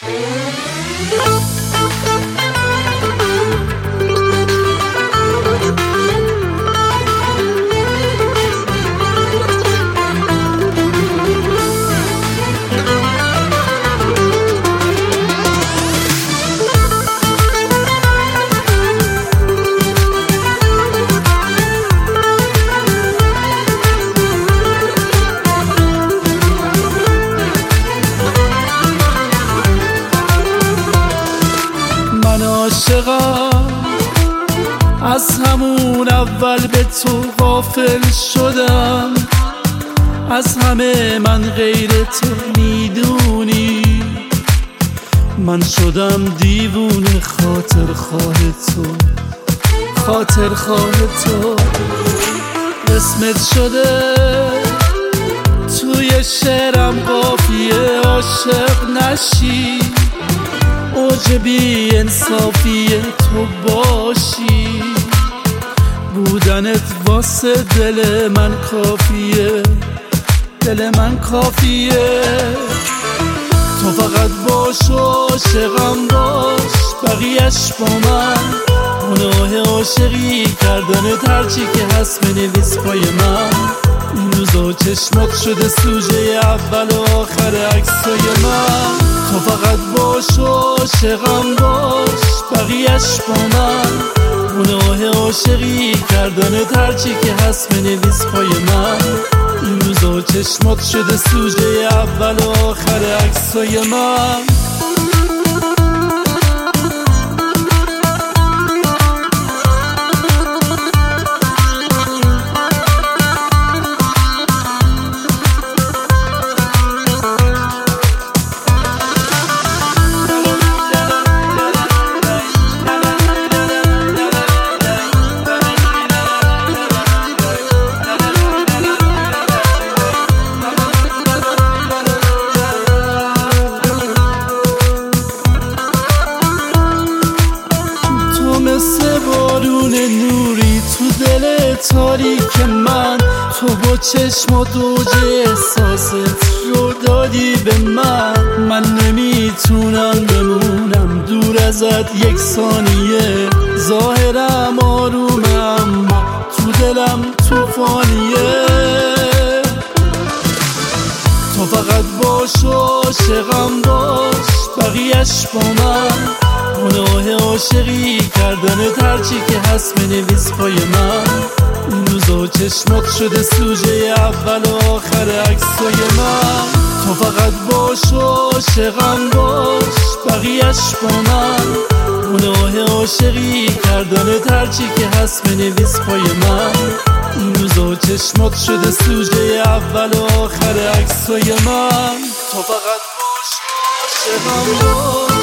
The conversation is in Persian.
عاشقم از همون اول به تو غافل شدم، از همه من غیر تو میدونی، من شدم دیوونه خاطر خواه تو، خاطر خواه تو. قسمت شده توی شعرم قافیه عاشق نشی، اوج بی انصافی تو باشی، بودنت واسه دل من کافیه، دل من کافیه. تو فقط باش و عاشقم باش، بقیهش با من گناه عاشقی کردنت، هرچی که هست بنویس پای من. این روزا چشمات شده سوژه اول و آخر عکسای من. تو فقط باش و عاشقم باش، بقیهش با من گناه عاشقی کردنت، هرچی که هست بنویس پای من. این روزا چشمات شده سوژه اول و آخر عکسای من. مثل بارون نوری تو دل تاریک من، تو با چشمات اوج احساست رو دادی به من. من نمیتونم بمونم دور ازت یک ثانیه، ظاهرم آرومه اما تو دلم توفانیه. تو فقط باش و عاشقم باش، بقیهش با من گناه عاشقی کردنت، هرچی که هست بنویس پای من. این روزا چشمات شده سوژه اول و آخر عکسای من. تو فقط باش و عاشقم باش، بقیهش با من گناه عاشقی کردنت، هرچی که هست بنویس پای من. این روزا چشمات شده سوژه اول و آخر عکسای من. تو فقط باش و عاشقم باش.